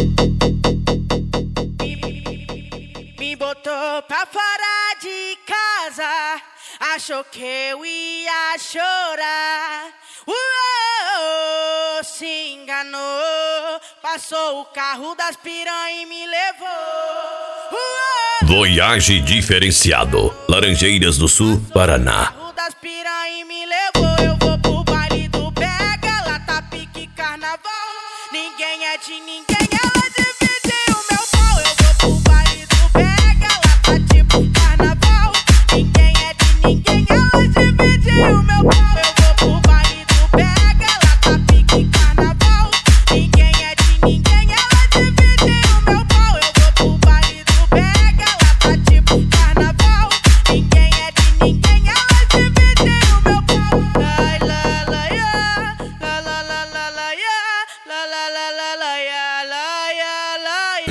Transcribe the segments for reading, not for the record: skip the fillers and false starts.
Me botou pra fora de casa, achou que eu ia chorar. Se enganou, passou o carro das piranha e me levou. Voyage diferenciado, Laranjeiras do Sul, Paraná. O carro das piranha e me levou. Eu vou pro baile do Pega, lá tá pique carnaval. Ninguém é de ninguém, ela dividiu o meu pau. Eu vou pro baile do Pega, lá tá tipo carnaval. Ninguém é de ninguém, ela dividiu o meu pau. Eu vou pro baile do Pega, lá tá pique carnaval. Ninguém é de ninguém, ela dividiu o meu pau. Eu vou pro baile do Pega, lá tá tipo carnaval. Ninguém é de ninguém, ela dividiu o meu pau. Ai, la, la, ya, la, la, la, la, la, ya, la, la, la, la, la, ya, la, ya, la, ya.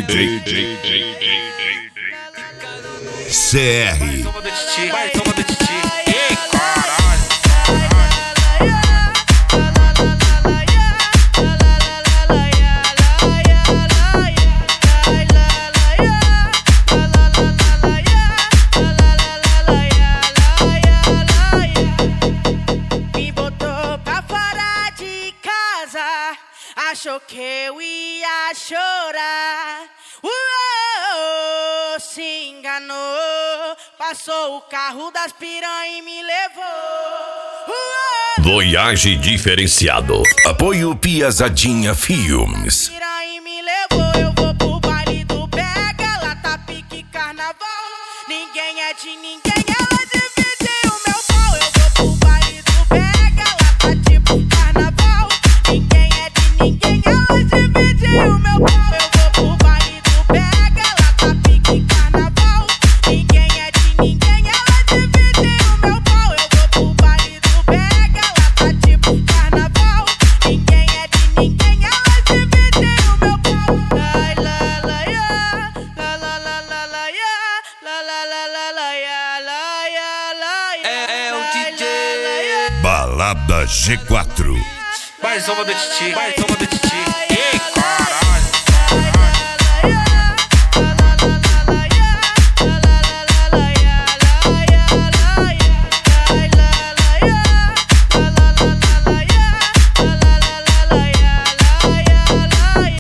CR. Toma do Titi, vai, toma do Titi. Ei, caralho. Me botou pra fora de casa, achou que eu ia chorar. Se enganou, passou o carro das piranha e me levou. Voyage diferenciado. Apoio Piazadinha Filmes. Piranha e me levou. Eu vou pro baile do Pega, lá tá pique carnaval. Ninguém é de ninguém, ela dividiu o meu pau. Eu vou pro baile do Pega, lá tá tipo carnaval. Ninguém é de ninguém, ela dividiu o meu pau. Eu vou pro baile do Pega, lá tá pique carnaval. Ninguém é de ninguém, ela dividiu o meu pau. Eu vou pro baile do Pega, lá tá tipo carnaval. Ninguém é de ninguém, ela dividiu o meu pau. Ai, la, la, ya, la, la, la, la, la, ya, la, la, la, la, la, ya, la, ya, la, ya. É o DJ. Balada G4. Vai, toma do Titi, vai, toma do Titi.